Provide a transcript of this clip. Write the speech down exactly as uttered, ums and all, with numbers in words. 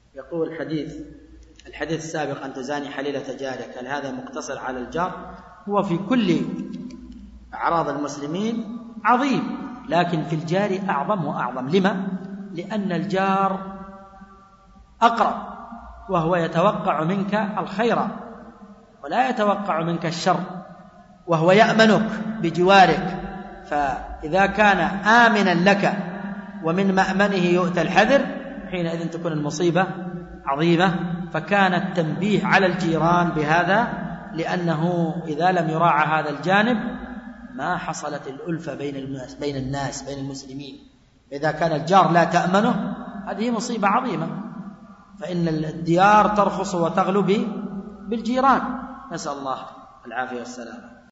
يقول حديث الحديث السابق أن تزاني حليلة جارك، هل هذا مقتصر على الجار؟ هو في كل أعراض المسلمين عظيم، لكن في الجار أعظم وأعظم. لما؟ لأن الجار أقرب، وهو يتوقع منك الخير ولا يتوقع منك الشر، وهو يأمنك بجوارك، فإذا كان آمنا لك ومن مأمنه يؤتى الحذر حينئذ تكون المصيبة عظيمة. فكان التنبيه على الجيران بهذا، لأنه إذا لم يراعى هذا الجانب ما حصلت الألفة بين الناس بين الناس بين المسلمين. إذا كان الجار لا تأمنه هذه مصيبة عظيمة، فإن الديار ترخص وتغلو بالجيران، نسأل الله العافية والسلامة.